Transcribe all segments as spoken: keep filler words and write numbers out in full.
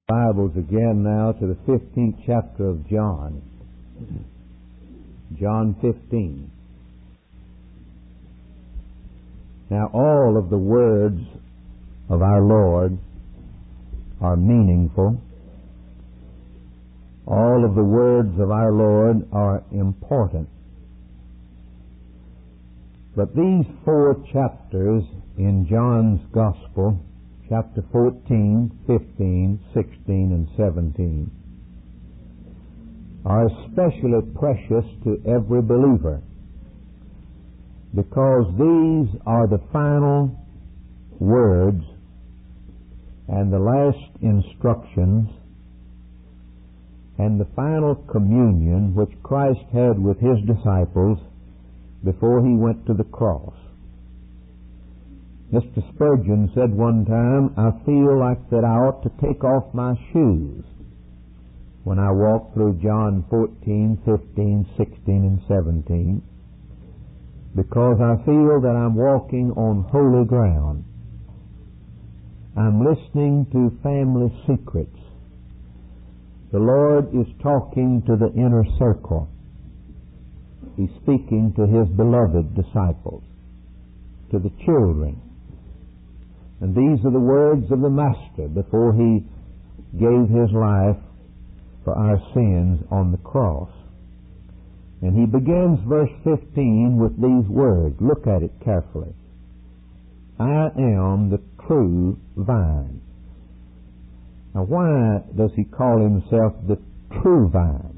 Bibles again now to the fifteenth chapter of John. John fifteen. Now all of the words of our Lord are meaningful. All of the words of our Lord are important. But these four chapters in John's Gospel, chapter fourteen, fifteen, sixteen, and seventeen, are especially precious to every believer because these are the final words and the last instructions and the final communion which Christ had with His disciples before He went to the cross. Mister Spurgeon said one time, I feel like that I ought to take off my shoes when I walk through John fourteen, fifteen, sixteen, and seventeen, because I feel that I'm walking on holy ground. I'm listening to family secrets. The Lord is talking to the inner circle. He's speaking to His beloved disciples, to the children. And these are the words of the Master before He gave His life for our sins on the cross. And He begins verse fifteen with these words. Look at it carefully. I am the true vine. Now why does He call Himself the true vine?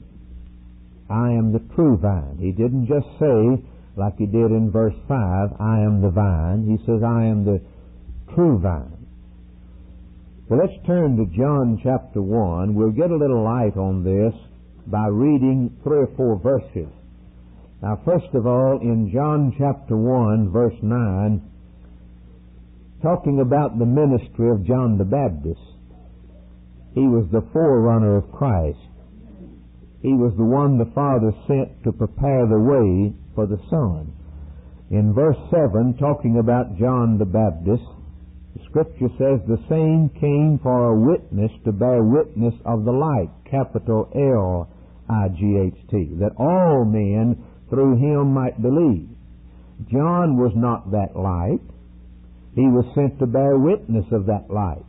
I am the true vine. He didn't just say, like He did in verse five, I am the vine. He says, I am the true vine. Well, let's turn to John chapter one. We'll get a little light on this by reading three or four verses. Now, first of all, in John chapter one, verse nine, talking about the ministry of John the Baptist. He was the forerunner of Christ. He was the one the Father sent to prepare the way for the Son. In verse seven, talking about John the Baptist, the Scripture says, the same came for a witness to bear witness of the light, capital L I G H T, that all men through Him might believe. John was not that light. He was sent to bear witness of that light.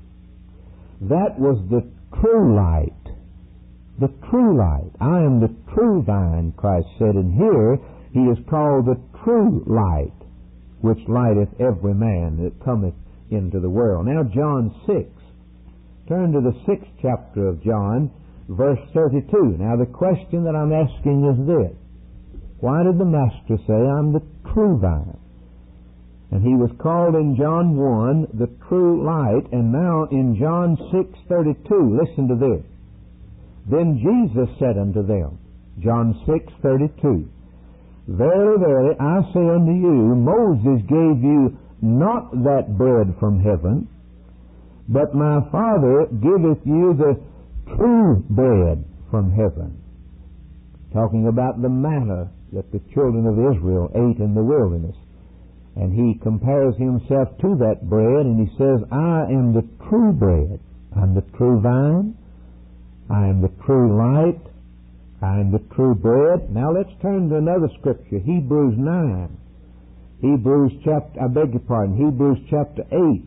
That was the true light. The true light. I am the true vine, Christ said, and here He is called the true light, which lighteth every man that cometh into the world. Now John six. Turn to the sixth chapter of John, verse thirty-two. Now the question that I'm asking is this. Why did the Master say, I'm the true vine? And He was called in John one, the true light, and now in John six thirty-two, listen to this. Then Jesus said unto them, John six thirty-two, Verily, verily, I say unto you, Moses gave you not that bread from heaven, but my Father giveth you the true bread from heaven. Talking about the manna that the children of Israel ate in the wilderness. And He compares Himself to that bread, and He says, I am the true bread. I'm the true vine. I am the true light. I am the true bread. Now let's turn to another scripture, Hebrews nine. Hebrews chapter, I beg your pardon, Hebrews chapter eight.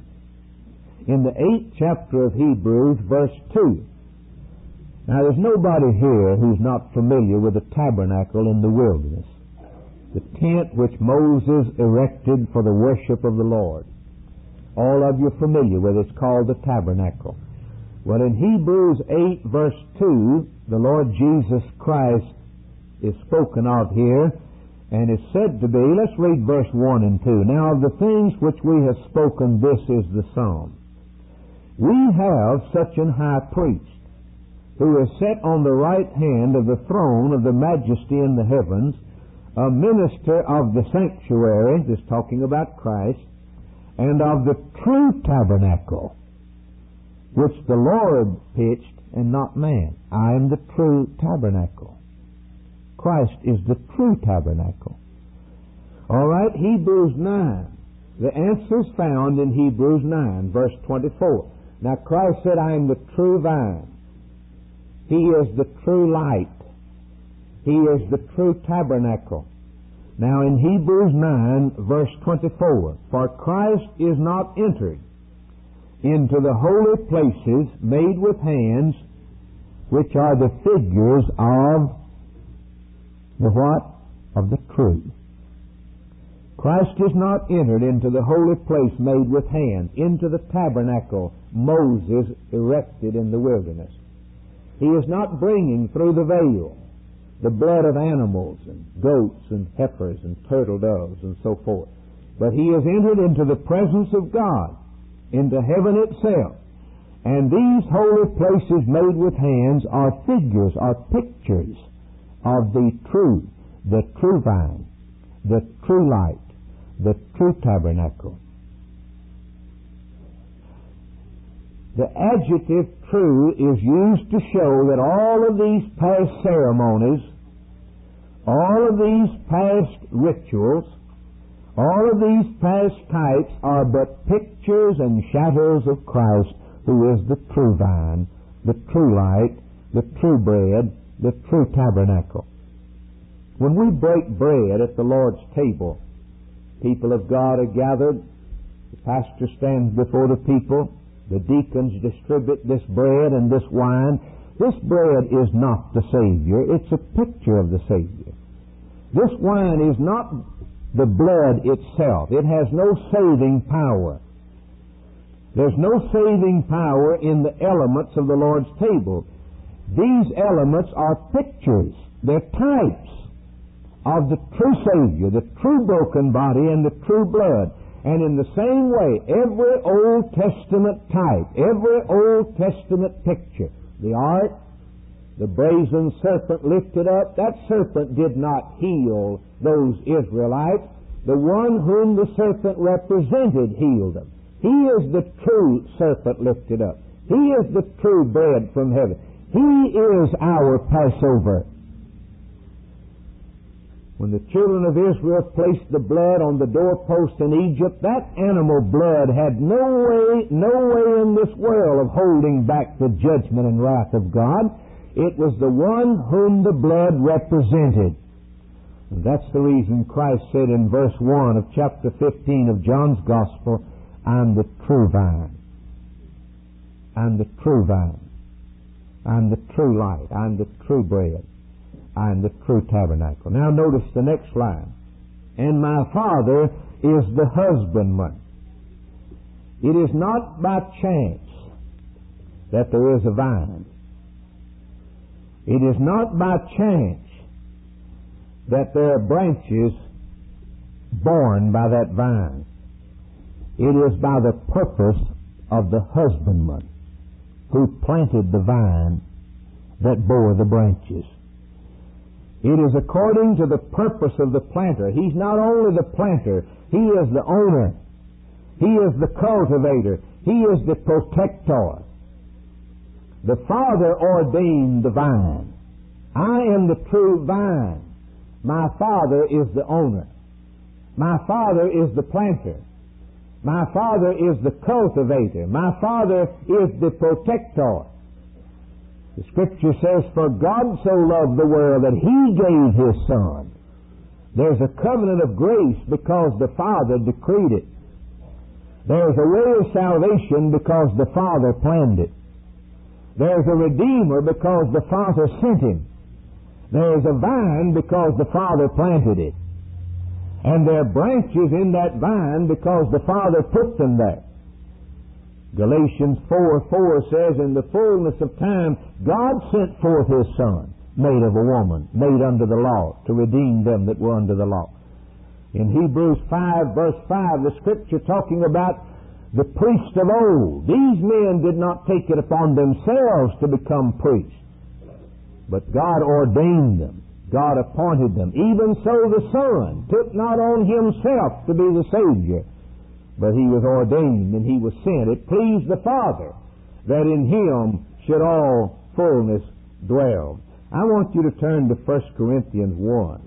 In the eighth chapter of Hebrews, verse two. Now there's nobody here who's not familiar with the tabernacle in the wilderness. The tent which Moses erected for the worship of the Lord. All of you are familiar with it. It's called the tabernacle. Well, in Hebrews eight, verse two, the Lord Jesus Christ is spoken of here, and is said to be, let's read verse one and two. Now, of the things which we have spoken, this is the sum. We have such an high priest, who is set on the right hand of the throne of the majesty in the heavens, a minister of the sanctuary, this talking about Christ, and of the true tabernacle, which the Lord pitched and not man. I am the true tabernacle. Christ is the true tabernacle. All right, Hebrews nine. The answer is found in Hebrews nine, verse twenty-four. Now Christ said, I am the true vine. He is the true light. He is the true tabernacle. Now in Hebrews nine, verse twenty-four, for Christ is not entered into the holy places made with hands, which are the figures of the what? Of the true. Christ is not entered into the holy place made with hands, into the tabernacle Moses erected in the wilderness. He is not bringing through the veil the blood of animals and goats and heifers and turtle doves and so forth. But he has entered into the presence of God, into heaven itself. And these holy places made with hands are figures, are pictures of the true, the true vine, the true light, the true tabernacle. The adjective true is used to show that all of these past ceremonies, all of these past rituals, all of these past types are but pictures and shadows of Christ, who is the true vine, the true light, the true bread, the true tabernacle. When we break bread at the Lord's table, people of God are gathered, the pastor stands before the people, the deacons distribute this bread and this wine. This bread is not the Savior. It's a picture of the Savior. This wine is not the blood itself. It has no saving power. There's no saving power in the elements of the Lord's table. These elements are pictures. They're types of the true Savior, the true broken body and the true blood. And in the same way, every Old Testament type, every Old Testament picture, the ark, the brazen serpent lifted up, that serpent did not heal those Israelites. The one whom the serpent represented healed them. He is the true serpent lifted up. He is the true bread from heaven. He is our Passover. When the children of Israel placed the blood on the doorpost in Egypt, that animal blood had no way, no way in this world of holding back the judgment and wrath of God. It was the one whom the blood represented. And that's the reason Christ said in verse one of chapter fifteen of John's Gospel, I'm the true vine. I'm the true vine. I'm the true light. I'm the true bread. I'm the true tabernacle. Now notice the next line. And my Father is the husbandman. It is not by chance that there is a vine. It is not by chance that there are branches born by that vine. It is by the purpose of the husbandman who planted the vine that bore the branches. It is according to the purpose of the planter. He's not only the planter, he is the owner. He is the cultivator. He is the protector. The Father ordained the vine. I am the true vine. My Father is the owner. My Father is the planter. My Father is the cultivator. My Father is the protector. The Scripture says, for God so loved the world that He gave His Son. There's a covenant of grace because the Father decreed it. There's a way of salvation because the Father planned it. There's a Redeemer because the Father sent Him. There's a vine because the Father planted it. And there are branches in that vine because the Father put them there. Galatians four four says, in the fullness of time, God sent forth His Son, made of a woman, made under the law, to redeem them that were under the law. In Hebrews five, verse five, the Scripture talking about the priests of old. These men did not take it upon themselves to become priests, but God ordained them. God appointed them. Even so the Son took not on Himself to be the Savior, but He was ordained and He was sent. It pleased the Father that in Him should all fullness dwell. I want you to turn to First Corinthians one.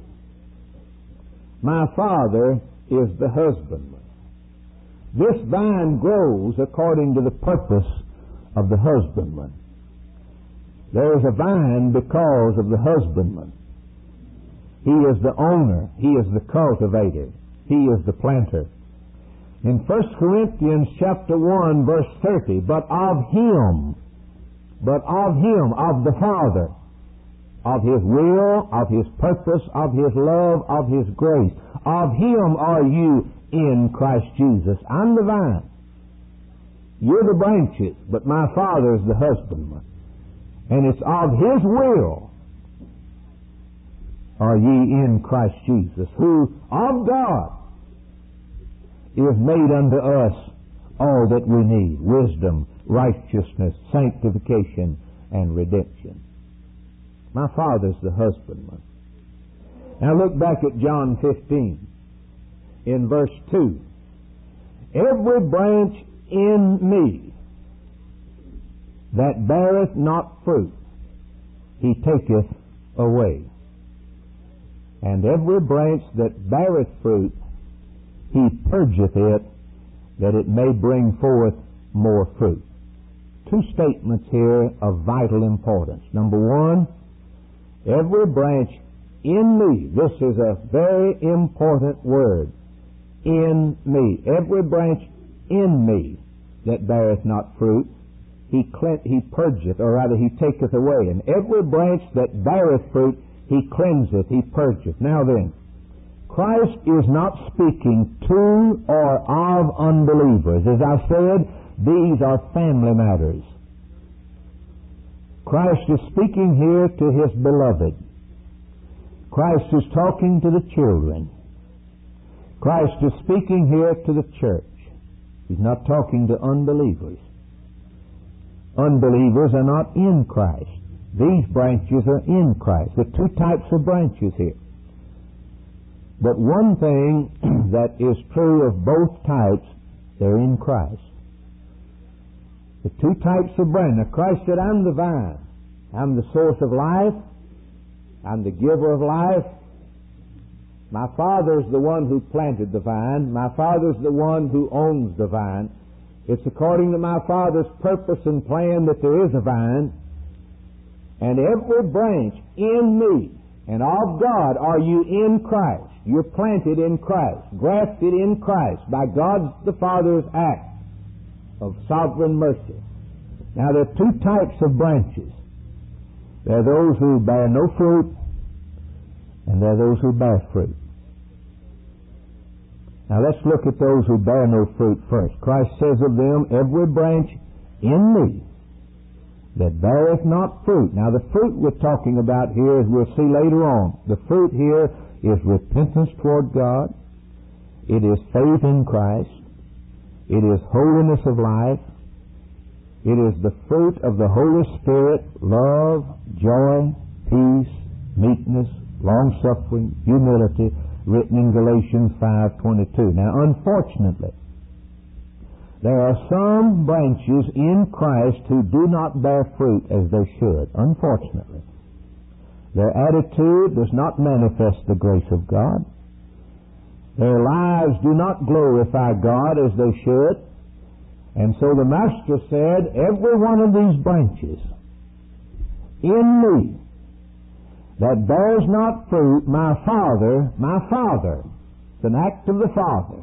My Father is the husbandman. This vine grows according to the purpose of the husbandman. There is a vine because of the husbandman. He is the owner. He is the cultivator. He is the planter. In First Corinthians chapter one, verse thirty, but of Him, but of Him, of the Father, of His will, of His purpose, of His love, of His grace, of Him are you in Christ Jesus. I'm the vine. You're the branches, but my Father is the husbandman. And it's of His will are ye in Christ Jesus, who of God is made unto us all that we need: wisdom, righteousness, sanctification, and redemption. My Father's the husbandman. Now look back at John fifteen in verse two. Every branch in me that beareth not fruit, He taketh away. And every branch that beareth fruit, He purgeth it, that it may bring forth more fruit. Two statements here of vital importance. Number one, every branch in me. This is a very important word. In me. Every branch in me that beareth not fruit, He cle- he purgeth, or rather He taketh away. And every branch that beareth fruit, He cleanseth, He purgeth. Now then, Christ is not speaking to or of unbelievers. As I said, these are family matters. Christ is speaking here to His beloved. Christ is talking to the children. Christ is speaking here to the church. He's not talking to unbelievers. Unbelievers are not in Christ. These branches are in Christ. There are two types of branches here. But one thing that is true of both types, they're in Christ. The two types of branch. Now Christ said, I'm the vine. I'm the source of life. I'm the giver of life. My Father's the one who planted the vine. My Father's the one who owns the vine. It's according to my Father's purpose and plan that there is a vine. And every branch in me and of God are you in Christ. You're planted in Christ, grafted in Christ by God the Father's act of sovereign mercy. Now there are two types of branches. There are those who bear no fruit, and there are those who bear fruit. Now let's look at those who bear no fruit first. Christ says of them, every branch in me that beareth not fruit. Now the fruit we're talking about here, as we'll see later on, the fruit here is repentance toward God. It is faith in Christ. It is holiness of life. It is the fruit of the Holy Spirit: love, joy, peace, meekness, long-suffering, humility, written in Galatians five twenty-two. Now, unfortunately, there are some branches in Christ who do not bear fruit as they should, unfortunately. Their attitude does not manifest the grace of God. Their lives do not glorify God as they should. And so the Master said, every one of these branches in me that bears not fruit, my Father, my Father, it's an act of the Father.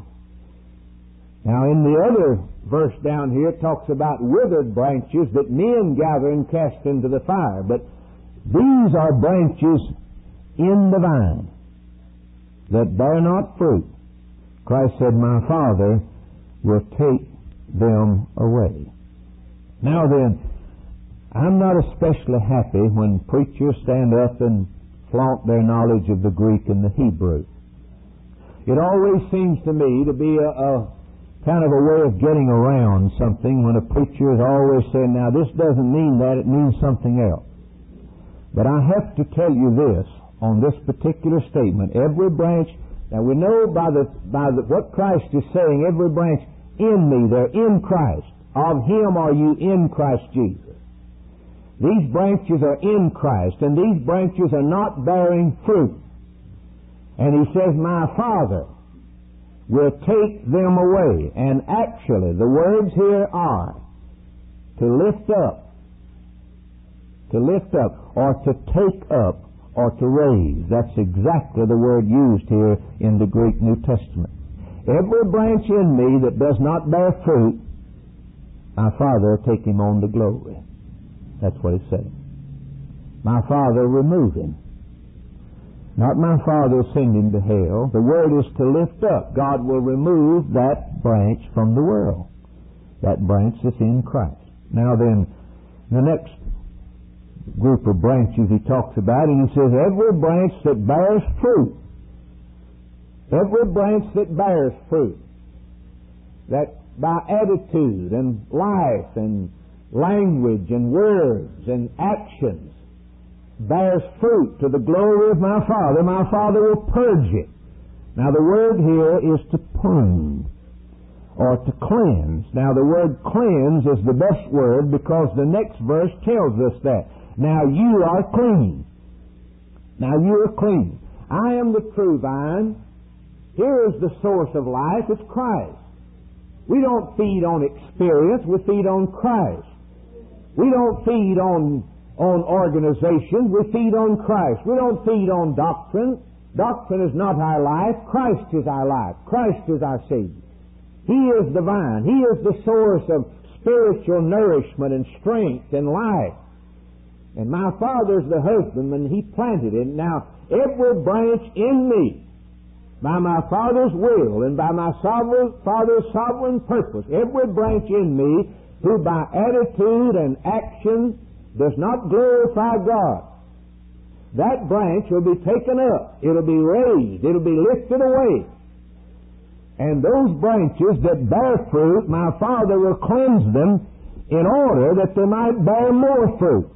Now in the other verse down here it talks about withered branches that men gather and cast into the fire. But these are branches in the vine that bear not fruit. Christ said, my Father will take them away. Now then, I'm not especially happy when preachers stand up and flaunt their knowledge of the Greek and the Hebrew. It always seems to me to be a, a kind of a way of getting around something when a preacher is always saying, now this doesn't mean that, it means something else. But I have to tell you this on this particular statement. Every branch, now we know by the by the, what Christ is saying, every branch in me, they're in Christ. Of Him are you in Christ Jesus. These branches are in Christ, and these branches are not bearing fruit. And He says, my Father will take them away. And actually, the words here are, to lift up, to lift up, or to take up, or to raise. That's exactly the word used here in the Greek New Testament. Every branch in me that does not bear fruit, my Father will take him on to glory. That's what it says. My Father will remove him. Not my Father will send him to hell. The word is to lift up. God will remove that branch from the world. That branch that's in Christ. Now then, the next group of branches he talks about, and he says, every branch that bears fruit, every branch that bears fruit, that by attitude and life and language and words and actions bears fruit to the glory of my Father, my Father will purge it. Now the word here is to prune or to cleanse. Now the word cleanse is the best word because the next verse tells us that. Now you are clean. Now you are clean. I am the true vine. Here is the source of life. It's Christ. We don't feed on experience. We feed on Christ. We don't feed on on organizations. We feed on Christ. We don't feed on doctrine. Doctrine is not our life. Christ is our life. Christ is our Savior. He is the vine. He is the source of spiritual nourishment and strength and life. And my Father's the husbandman. He planted it. Now, every branch in me, by my Father's will and by my sovereign, Father's sovereign purpose, every branch in me who by attitude and action does not glorify God, that branch will be taken up. It'll be raised. It'll be lifted away. And those branches that bear fruit, my Father will cleanse them in order that they might bear more fruit.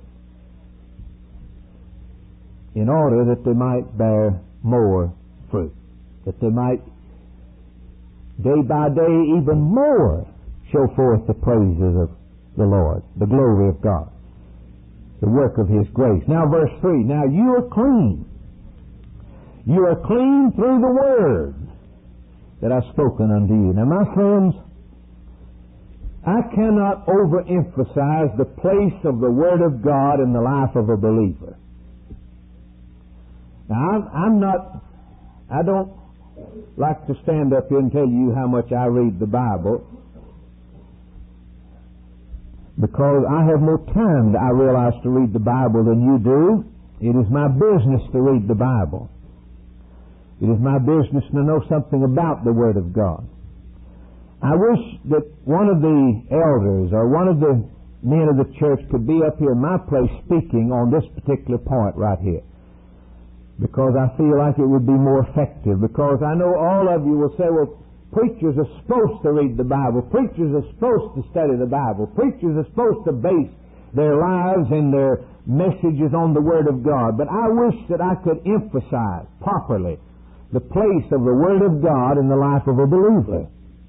In order that they might bear more fruit. That they might, day by day, even more show forth the praises of the Lord, the glory of God, the work of His grace. Now verse three, now you are clean. You are clean through the Word that I've spoken unto you. Now my friends, I cannot overemphasize the place of the Word of God in the life of a believer. Now I'm, I'm not, I don't like to stand up here and tell you how much I read the Bible, because I have more time, I realize, to read the Bible than you do. It is my business to read the Bible. It is my business to know something about the Word of God. I wish that one of the elders or one of the men of the church could be up here in my place speaking on this particular point right here, because I feel like it would be more effective. Because I know all of you will say, well, preachers are supposed to read the Bible. Preachers are supposed to study the Bible. Preachers are supposed to base their lives and their messages on the Word of God. But I wish that I could emphasize properly the place of the Word of God in the life of a believer.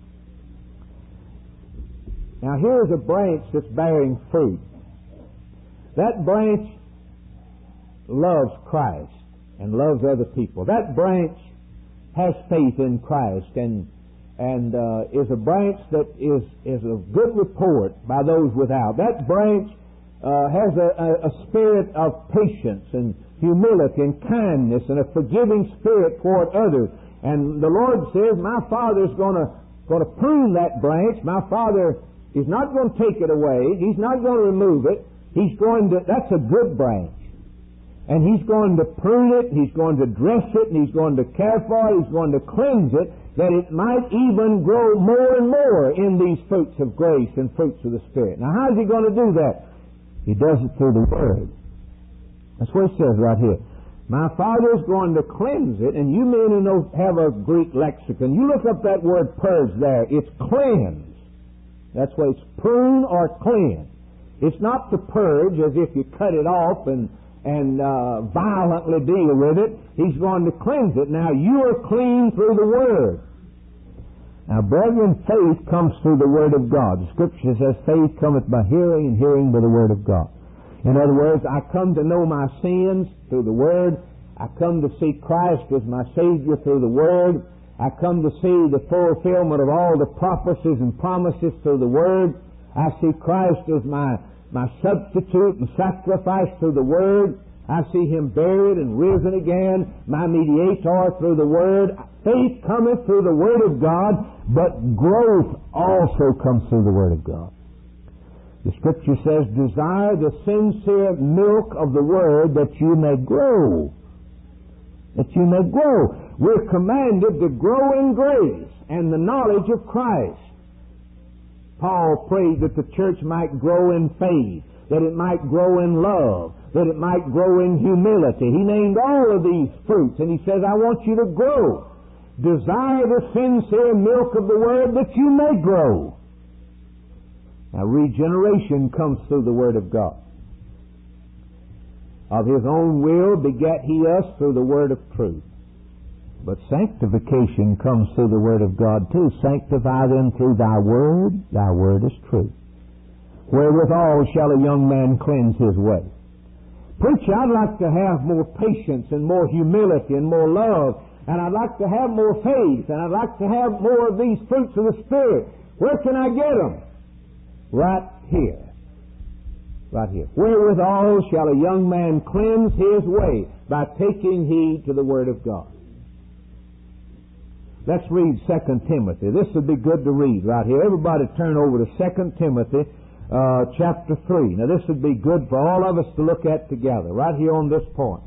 Now here's a branch that's bearing fruit. That branch loves Christ and loves other people. That branch has faith in Christ and and uh, is a branch that is, is of good report by those without. That branch uh, has a, a, a spirit of patience and humility and kindness and a forgiving spirit toward others. And the Lord says, my Father's going to going to prune that branch. My Father is not going to take it away. He's not going to remove it. He's going to, that's a good branch. And He's going to prune it, He's going to dress it, and He's going to care for it, He's going to cleanse it, that it might even grow more and more in these fruits of grace and fruits of the Spirit. Now how is He going to do that? He does it through the Word. That's what it says right here. My Father is going to cleanse it, and you men who know, have a Greek lexicon, you look up that word purge there, it's cleanse. That's why it's prune or cleanse. It's not to purge as if you cut it off and and uh, violently deal with it. He's going to cleanse it. Now you are clean through the Word. Now brethren, faith comes through the Word of God. The Scripture says faith cometh by hearing, and hearing by the Word of God. In other words, I come to know my sins through the Word. I come to see Christ as my Savior through the Word. I come to see the fulfillment of all the prophecies and promises through the Word. I see Christ as my, my substitute and sacrifice through the Word. I see Him buried and risen again, my mediator through the Word. Faith cometh through the Word of God, but growth also comes through the Word of God. The Scripture says, desire the sincere milk of the Word that you may grow. That you may grow. We're commanded to grow in grace and the knowledge of Christ. Paul prayed that the church might grow in faith, that it might grow in love, that it might grow in humility. He named all of these fruits, and he says, I want you to grow. Desire the sincere milk of the Word that you may grow. Now, regeneration comes through the Word of God. Of His own will begat He us through the word of truth. But sanctification comes through the Word of God too. Sanctify them through Thy Word. Thy Word is truth. Wherewithal shall a young man cleanse his way. Preacher, I'd like to have more patience and more humility and more love, and I'd like to have more faith, and I'd like to have more of these fruits of the Spirit. Where can I get them? Right here. Right here. Wherewithal shall a young man cleanse his way, by taking heed to the Word of God. Let's read Second Timothy. This would be good to read right here. Everybody turn over to Second Timothy uh, chapter three. Now this would be good for all of us to look at together, right here on this point.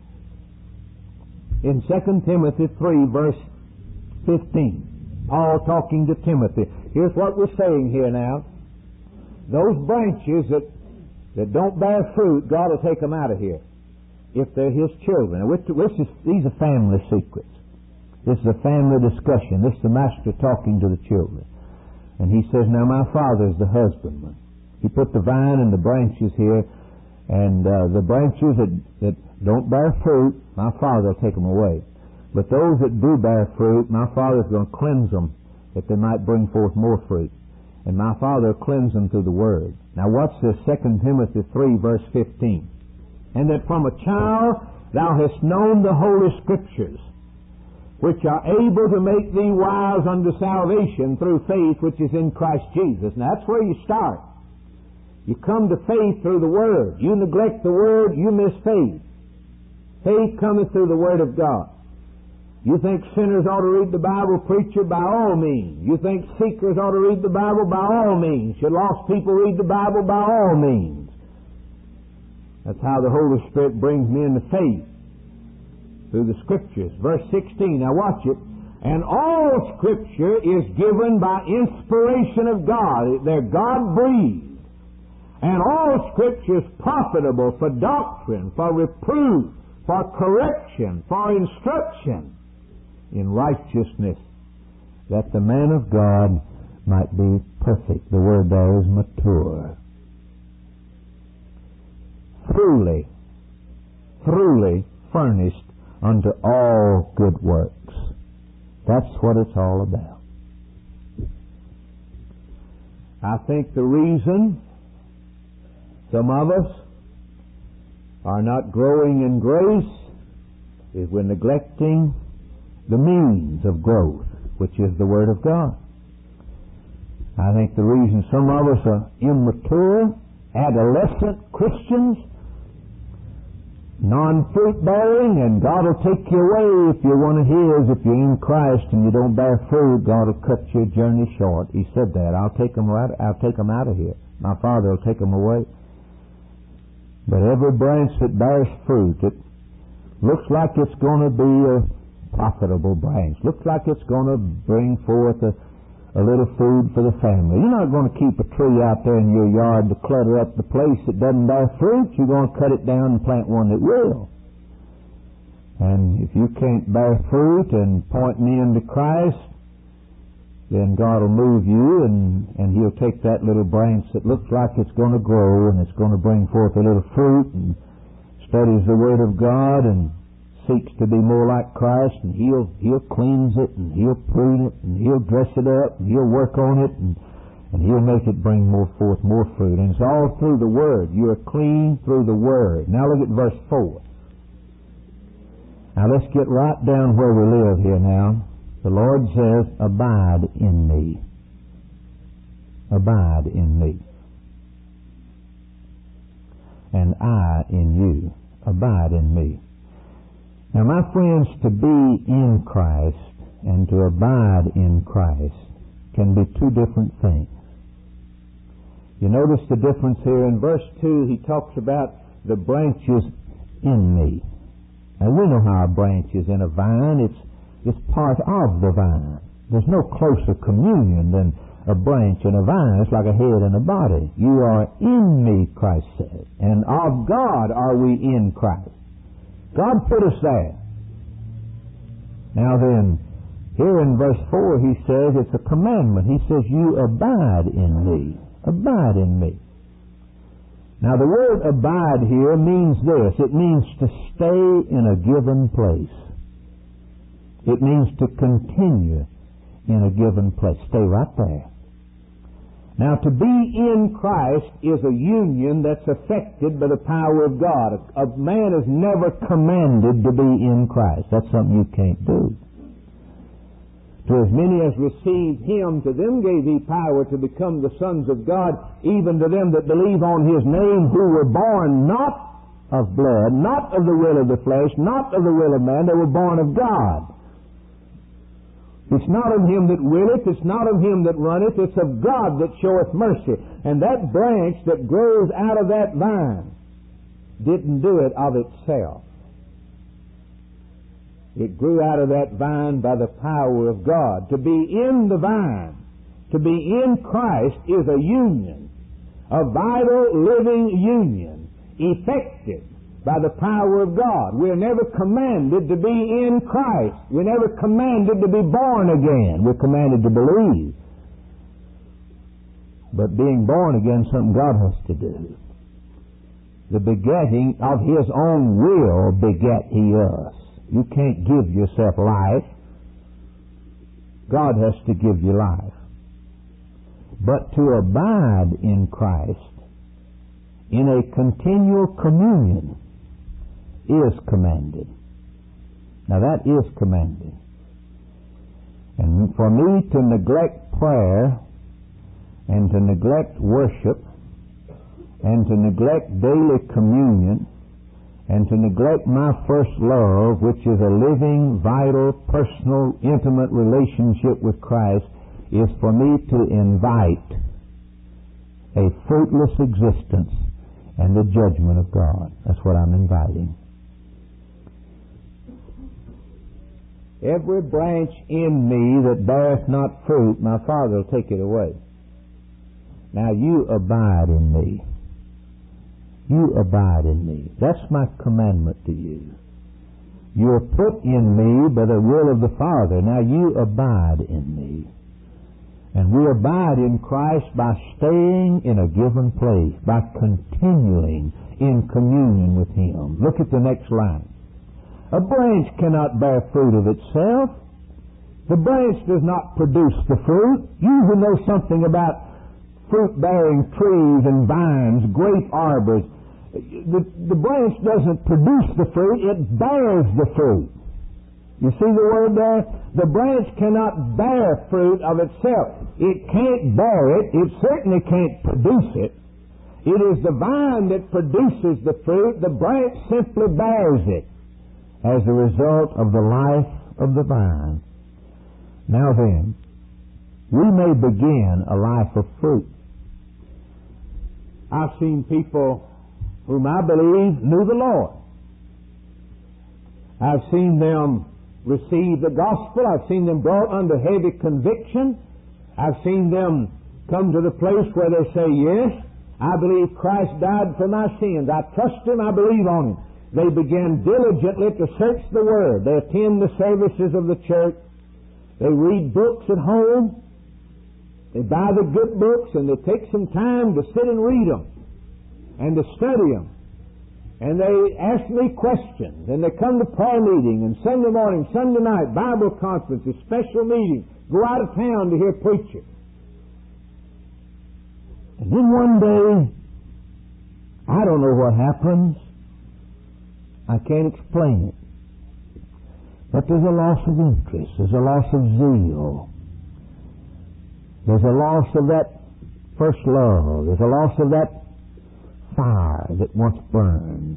In Second Timothy three, verse fifteen, Paul talking to Timothy. Here's what we're saying here now. Those branches that that don't bear fruit, God will take them out of here if they're His children. Now, which, which is, these are family secrets. This is a family discussion. This is the master talking to the children. And he says, now my Father is the husbandman. He put the vine and the branches here, and uh, the branches that, that don't bear fruit, my Father will take them away. But those that do bear fruit, my Father is going to cleanse them, that they might bring forth more fruit. And my Father will cleanse them through the Word. Now watch this, Second Timothy three, verse fifteen. And that from a child thou hast known the Holy Scriptures, which are able to make thee wise unto salvation through faith which is in Christ Jesus. Now that's where you start. You come to faith through the Word. You neglect the Word, you miss faith. Faith cometh through the Word of God. You think sinners ought to read the Bible, preacher? By all means. You think seekers ought to read the Bible? By all means. Should lost people read the Bible? By all means. That's how the Holy Spirit brings me into faith, through the Scriptures. Verse sixteen, now watch it. And all Scripture is given by inspiration of God. They're God-breathed. And all Scripture is profitable for doctrine, for reproof, for correction, for instruction in righteousness, that the man of God might be perfect. The word there is mature. Truly, truly furnished unto all good works. That's what it's all about. I think the reason some of us are not growing in grace is we're neglecting the means of growth, which is the Word of God. I think the reason some of us are immature, adolescent Christians, non-fruit bearing, and God will take you away if you're one of His. If you're in Christ and you don't bear fruit, God will cut your journey short. He said that. I'll take them right, I'll take them out of here. My Father will take them away. But every branch that bears fruit, it looks like it's going to be a profitable branch. Looks like it's going to bring forth a, a little food for the family. You're not going to keep a tree out there in your yard to clutter up the place that doesn't bear fruit. You're going to cut it down and plant one that will. And if you can't bear fruit and point me into Christ, then God will move you, and, and He'll take that little branch that looks like it's going to grow and it's going to bring forth a little fruit and studies the Word of God and seeks to be more like Christ, and He'll He'll cleanse it, and He'll prune it, and He'll dress it up, and He'll work on it, and, and He'll make it bring more forth more fruit. And it's all through the Word. You're clean through the Word. Now look at verse four. Now let's get right down where we live here now. The Lord says, abide in me. abide in me, and I in you. Abide in me. Now, my friends, to be in Christ and to abide in Christ can be two different things. You notice the difference here. In verse two, he talks about the branches in me. Now, we know how a branch is in a vine. It's, it's part of the vine. There's no closer communion than a branch and a vine. It's like a head and a body. You are in me, Christ said, and of God are we in Christ. God put us there. Now then, here in verse four he says it's a commandment. He says, you abide in me. Abide in me. Now the word abide here means this. It means to stay in a given place. It means to continue in a given place. Stay right there. Now, to be in Christ is a union that's affected by the power of God. A, a man is never commanded to be in Christ. That's something you can't do. To as many as received Him, to them gave He power to become the sons of God, even to them that believe on His name, who were born not of blood, not of the will of the flesh, not of the will of man, they were born of God. It's not of him that willeth, it's not of him that runneth, it's of God that showeth mercy. And that branch that grows out of that vine didn't do it of itself. It grew out of that vine by the power of God. To be in the vine, to be in Christ, is a union, a vital, living union, effective by the power of God. We're never commanded to be in Christ. We're never commanded to be born again. We're commanded to believe. But being born again is something God has to do. The begetting of His own will beget He us. You can't give yourself life. God has to give you life. But to abide in Christ in a continual communion is commanded. Now that is commanded. And for me to neglect prayer and to neglect worship and to neglect daily communion and to neglect my first love, which is a living, vital, personal, intimate relationship with Christ, is for me to invite a fruitless existence and the judgment of God. That's what I'm inviting. Every branch in me that beareth not fruit, my Father will take it away. Now you abide in me. You abide in me. That's my commandment to you. You are put in me by the will of the Father. Now you abide in me. And we abide in Christ by staying in a given place, by continuing in communion with Him. Look at the next line. A branch cannot bear fruit of itself. The branch does not produce the fruit. You who know something about fruit-bearing trees and vines, grape arbors, the, the branch doesn't produce the fruit, it bears the fruit. You see the word there? The branch cannot bear fruit of itself. It can't bear it. It certainly can't produce it. It is the vine that produces the fruit. The branch simply bears it as a result of the life of the vine. Now then, we may begin a life of fruit. I've seen people whom I believe knew the Lord. I've seen them receive the gospel. I've seen them brought under heavy conviction. I've seen them come to the place where they say, yes, I believe Christ died for my sins. I trust Him. I believe on Him. They begin diligently to search the Word. They attend the services of the church. They read books at home. They buy the good books and they take some time to sit and read them and to study them. And they ask me questions, and they come to prayer meeting and Sunday morning, Sunday night, Bible conferences, special meetings, go out of town to hear preachers. And then one day, I don't know what happens. I can't explain it. But there's a loss of interest. There's a loss of zeal. There's a loss of that first love. There's a loss of that fire that once burned.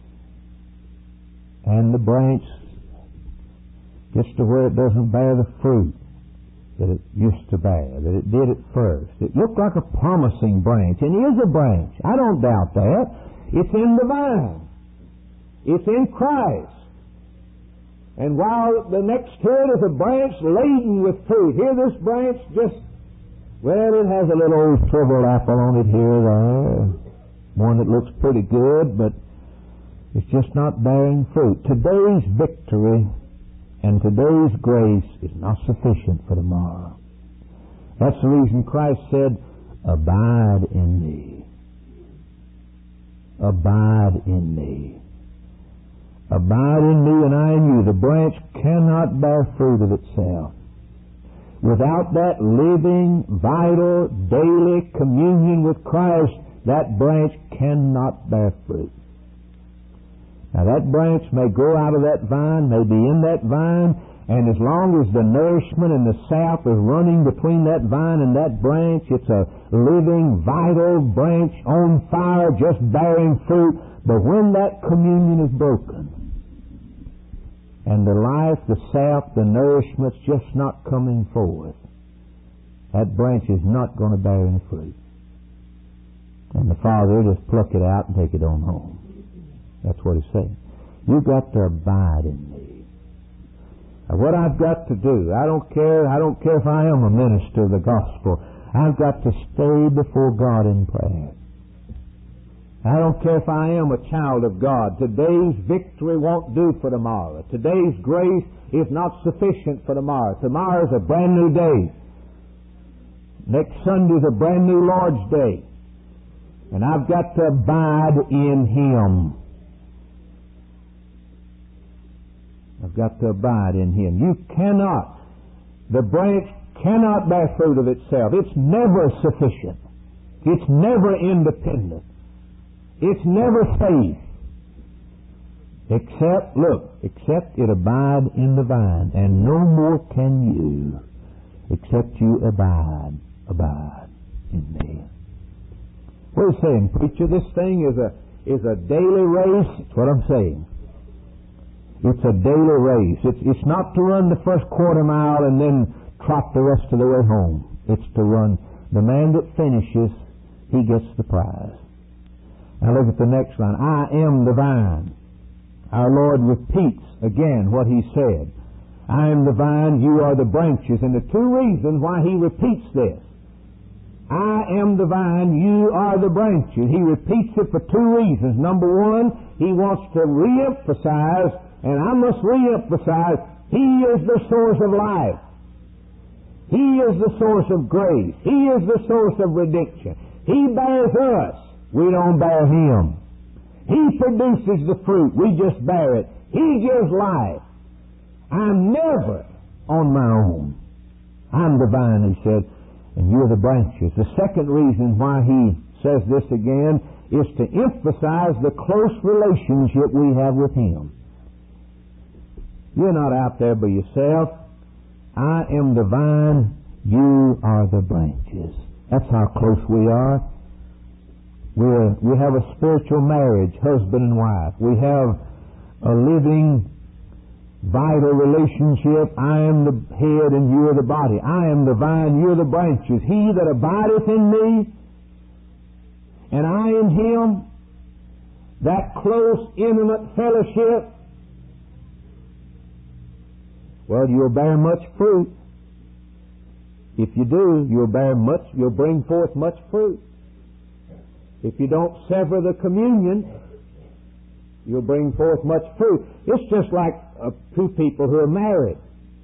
And the branch gets to where it doesn't bear the fruit that it used to bear, that it did at first. It looked like a promising branch, and is a branch. I don't doubt that. It's in the vine. It's in Christ. And while the next to it is a branch laden with fruit, here this branch just, well, it has a little old shriveled apple on it here or there, one that looks pretty good, but it's just not bearing fruit. Today's victory and today's grace is not sufficient for tomorrow. That's the reason Christ said, abide in me. Abide in me. Abide in me and I in you. The branch cannot bear fruit of itself. Without that living, vital, daily communion with Christ, that branch cannot bear fruit. Now that branch may grow out of that vine, may be in that vine, and as long as the nourishment and the sap is running between that vine and that branch, it's a living, vital branch on fire, just bearing fruit. But when that communion is broken, and the life, the sap, the nourishment's just not coming forth, that branch is not going to bear any fruit. And the Father will just pluck it out and take it on home. That's what he's saying. You've got to abide in me. Now, what I've got to do, I don't care, I don't care if I am a minister of the gospel. I've got to stay before God in prayer. I don't care if I am a child of God. Today's victory won't do for tomorrow. Today's grace is not sufficient for tomorrow. Tomorrow's a brand new day. Next Sunday's a brand new Lord's Day. And I've got to abide in Him. I've got to abide in Him. You cannot, the branch cannot bear fruit of itself. It's never sufficient. It's never independent. It's never safe. Except, look, except it abide in the vine, and no more can you, except you abide, abide in me. What are you saying, preacher? This thing is a is a daily race. That's what I'm saying. It's a daily race. It's, it's not to run the first quarter mile and then trot the rest of the way home. It's to run. The man that finishes, he gets the prize. Now look at the next line. I am the vine. Our Lord repeats again what He said. I am the vine, you are the branches. And the two reasons why He repeats this. I am the vine, you are the branches. He repeats it for two reasons. Number one, He wants to re-emphasize, and I must re-emphasize, He is the source of life. He is the source of grace. He is the source of redemption. He bears us. We don't bear Him. He produces the fruit. We just bear it. He gives life. I'm never on my own. I'm the vine, He said, and you're the branches. The second reason why He says this again is to emphasize the close relationship we have with Him. You're not out there by yourself. I am the vine, you are the branches. That's how close we are. We're, we have a spiritual marriage, husband and wife. We have a living, vital relationship. I am the head and you are the body. I am the vine, you are the branches. He that abideth in me, and I in Him, that close, intimate fellowship, well, you'll bear much fruit. If you do, you'll bear much, you'll bring forth much fruit. If you don't sever the communion, you'll bring forth much fruit. It's just like uh, two people who are married.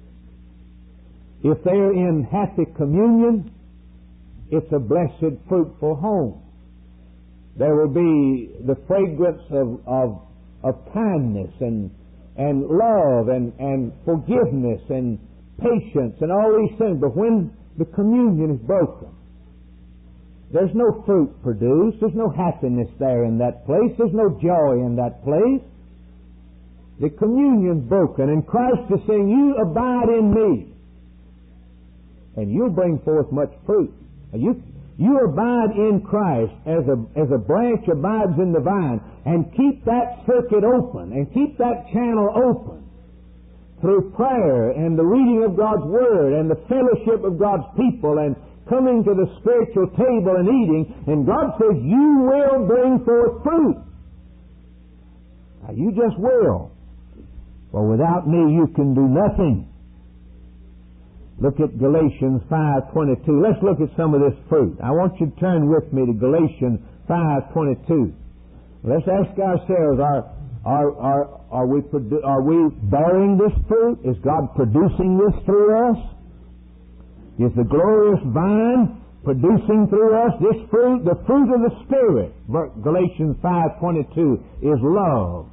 If they're in happy communion, it's a blessed, fruitful home. There will be the fragrance of, of, of kindness and, and love and, and forgiveness and patience and all these things. But when the communion is broken, there's no fruit produced. There's no happiness there in that place. There's no joy in that place. The communion's broken, and Christ is saying, you abide in me, and you'll bring forth much fruit. Now you, You abide in Christ as a, as a branch abides in the vine, and keep that circuit open, and keep that channel open through prayer and the reading of God's Word and the fellowship of God's people and coming to the spiritual table and eating, and God says you will bring forth fruit. Now, you just will. For without me you can do nothing. Look at Galatians five twenty-two. Let's look at some of this fruit. I want you to turn with me to Galatians five twenty-two. Let's ask ourselves, are, are, are, are, we, produ- are we bearing this fruit? Is God producing this through us? Is the glorious vine producing through us this fruit? The fruit of the Spirit, Galatians five twenty-two, is love,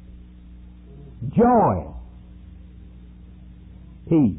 joy, peace,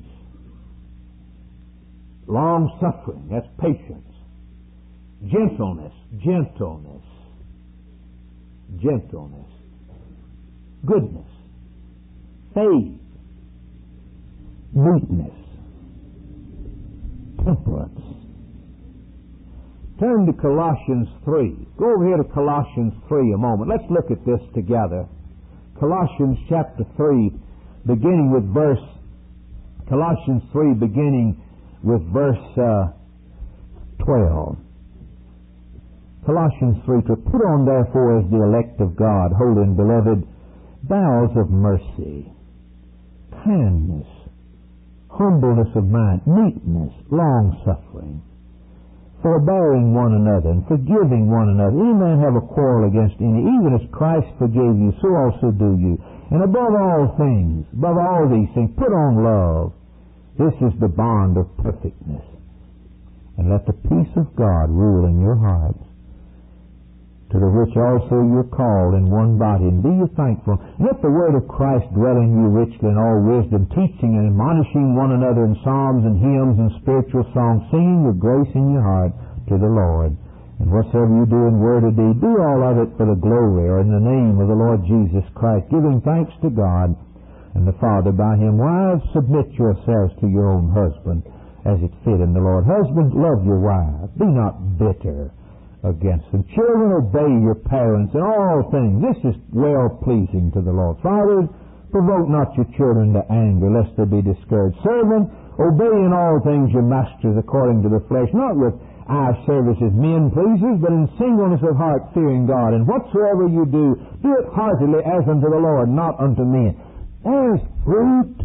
long-suffering, that's patience, gentleness, gentleness, gentleness, goodness, faith, meekness, temperance. Turn to Colossians three. Go over here to Colossians three a moment. Let's look at this together. Colossians chapter three, beginning with verse, Colossians three, beginning with verse uh, twelve. Colossians three, to put on therefore as the elect of God, holy and beloved, bowels of mercy, kindness, humbleness of mind, meekness, long-suffering, forbearing one another, and forgiving one another. Any man have a quarrel against any, even as Christ forgave you, so also do you. And above all things, above all these things, put on love. This is the bond of perfectness. And let the peace of God rule in your hearts, to the which also you're called in one body, and be you thankful. And let the word of Christ dwell in you richly in all wisdom, teaching and admonishing one another in psalms and hymns and spiritual songs, singing with grace in your heart to the Lord. And whatsoever you do in word or deed, do all of it for the glory, or in the name of the Lord Jesus Christ, giving thanks to God and the Father by Him. Wives, submit yourselves to your own husband, as it fit in the Lord. Husbands, love your wives. Be not bitter against them. Children, obey your parents in all things. This is well-pleasing to the Lord. Fathers, provoke not your children to anger, lest they be discouraged. Servants, obey in all things your masters according to the flesh, not with eye service as men pleasers, but in singleness of heart, fearing God. And whatsoever you do, do it heartily as unto the Lord, not unto men. There's fruit.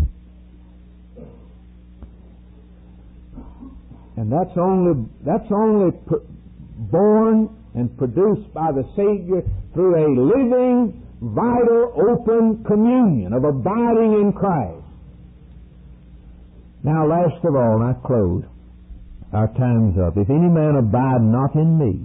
And that's only, that's only pr- born and produced by the Savior through a living, vital, open communion of abiding in Christ. Now, last of all, and I close, our time's up. If any man abide not in me,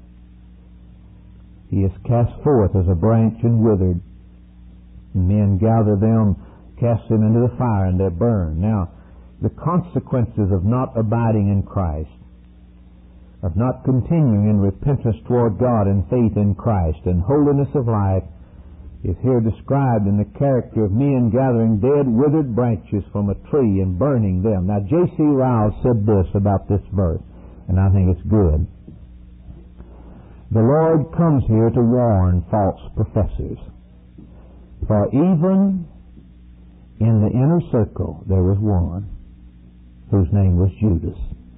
he is cast forth as a branch and withered. And men gather them, cast them into the fire, and they're burned. Now, the consequences of not abiding in Christ, of not continuing in repentance toward God and faith in Christ and holiness of life, is here described in the character of men gathering dead, withered branches from a tree and burning them. Now, J C Ryle said this about this verse, and I think it's good. The Lord comes here to warn false professors. For even in the inner circle there was one whose name was Judas.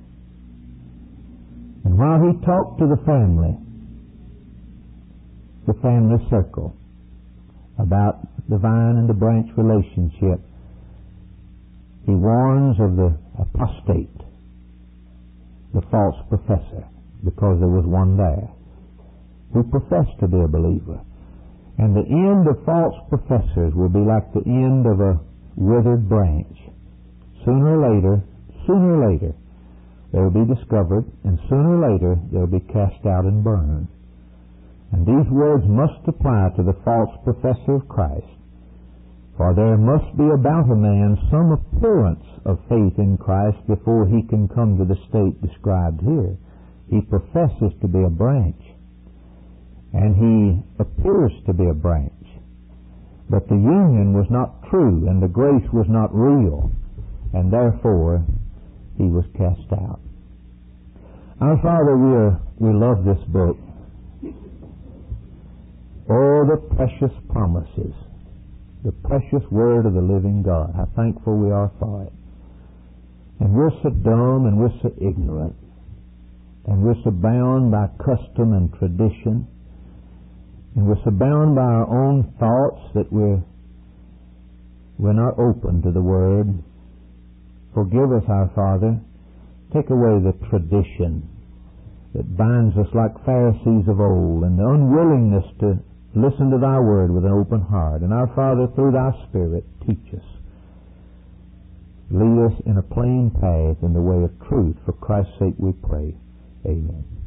And while he talked to the family, the family circle, about the vine and the branch relationship, he warns of the apostate, the false professor, because there was one there who professed to be a believer. And the end of false professors will be like the end of a withered branch. Sooner or later, sooner or later, they will be discovered, and sooner or later they will be cast out and burned. And these words must apply to the false professor of Christ. For there must be about a man some appearance of faith in Christ before he can come to the state described here. He professes to be a branch, and he appears to be a branch. But the union was not true, and the grace was not real, and therefore he was cast out. Our Father, we, are, we love this book. Oh, the precious promises, the precious word of the living God. How thankful we are for it. And we're so dumb and we're so ignorant. And we're so bound by custom and tradition. And we're so bound by our own thoughts that we're, we're not open to the Word. Forgive us, our Father. Take away the tradition that binds us like Pharisees of old, and the unwillingness to listen to Thy Word with an open heart. And our Father, through Thy Spirit, teach us. Lead us in a plain path in the way of truth. For Christ's sake we pray. Amen.